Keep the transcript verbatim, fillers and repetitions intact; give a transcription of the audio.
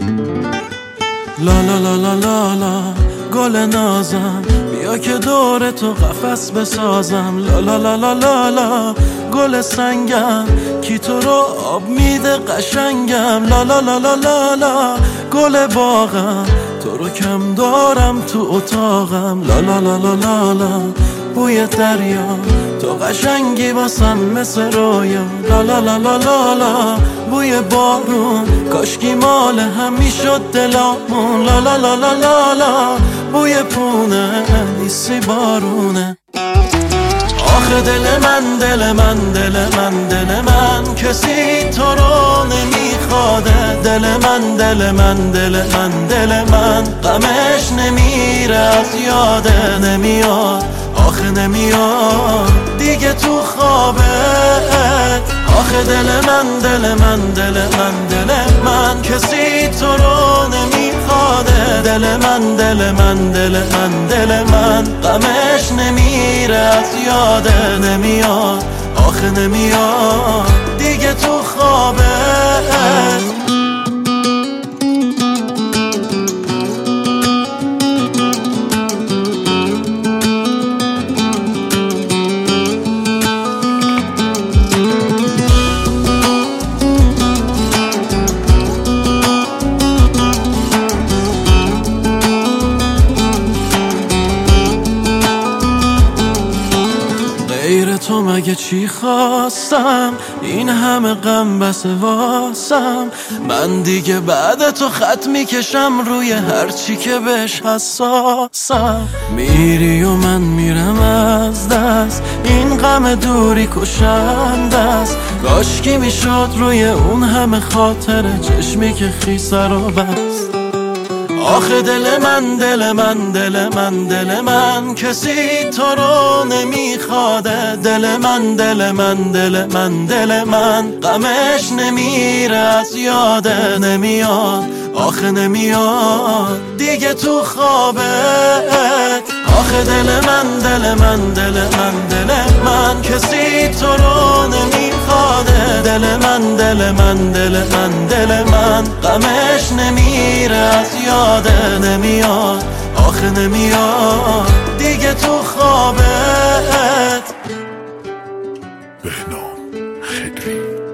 لا لا لا لا لا لا گل نازم، بیا که دور تو قفس بسازم. لا لا لا لا لا لا گل سنگم، کی تو رو آب میده قشنگم. لا لا لا لا لا لا گل باغم، تو رو کم دارم تو اتاقم. لا لا لا لا لا لا بوی دریا، تو قشنگی واسم مثل رویا. لا لا لا لا لا لا بوی بارون، کاشکی مال هم میشد دلامون. لا لا لا لا لا لا بوی پونه، نیستی بارونه. آخه دل من دل من دل من دل من کسی تو رو نمیخواده. دل من دل من دل من دل من غمش نمیره از یاده. نمیاد آخه نمیاد دیگه تو خوابه. آخه دل من دل من دل من دل من کسی تو رو نمیخواده. دل من دل من دل من دل من غمش نمیره از یاده. نمیاد آخه نمیاد دیگه تو خوابه. غیر تو مگه چی خواستم، این همه غم بس واسم. من دیگه بعد تو خط میکشم روی هرچی که بهش حساسم. میری و من میرم از دست، این غم دوری کشنده است. کاشکی میشد روی اون همه خاطره چشمی که خیسه رو بست. آخه دل من دل من دل من دل من کسی تو رو نمیخواده. دل من دل من دل من دل من غمش نمیره از یاده. نمیاد آخه نمیاد دیگه تو خوابه. آخه دل من دل من دل من دل من کسی تو رو نمیخواده. دل من دل من دل من دل من غمش نمیره از یاده. نمیاد آخه نمیاد دیگه تو خوابت. بهنام خدری.